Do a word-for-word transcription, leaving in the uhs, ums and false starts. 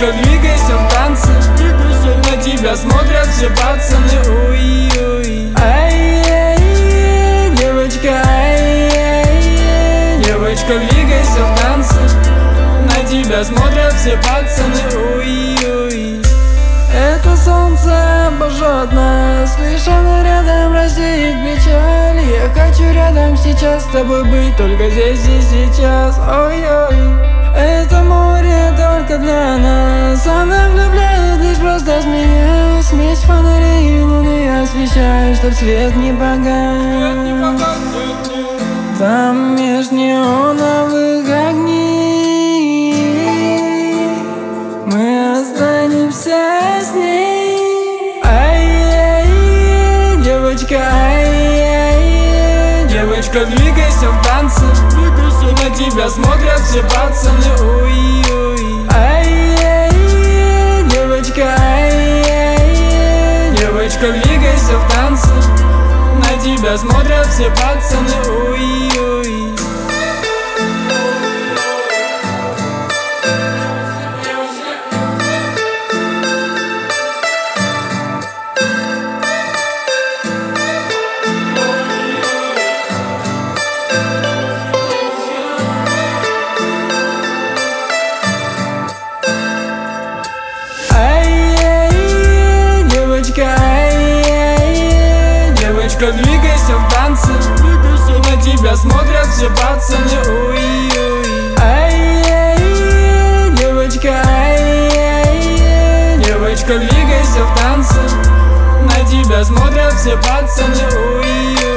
Девочка, двигайся в танце, на тебя смотрят все пацаны. Уи-уи. Ай-яй, девочка, ай-яй, девочка, двигайся в танце, на тебя смотрят все пацаны. Уи-уи. Это солнце обожжет нас, лишь оно рядом рассеет печаль. Я хочу рядом сейчас с тобой быть, только здесь и сейчас. Ой-ой. Это море только для нас, она влюбляет лишь просто смеясь. Смесь фонарей и луны освещает, чтоб свет не погас. Там меж неоновых огней мы останемся с ней. Ай-яй, девочка, ай-яй, девочка, двигайся в танце, на тебя смотрят все пацаны. Уи-уи. Ай-яй, девочка, ай-яй, девочка, двигайся в танце, на тебя смотрят все пацаны. Уи-уи. Девочка, двигайся в танце, на тебя смотрят все пацаны. Уи-уи. Ай-яй, девочка, ай-яй, девочка, двигайся в танце, на тебя смотрят все пацаны. Уи-уи.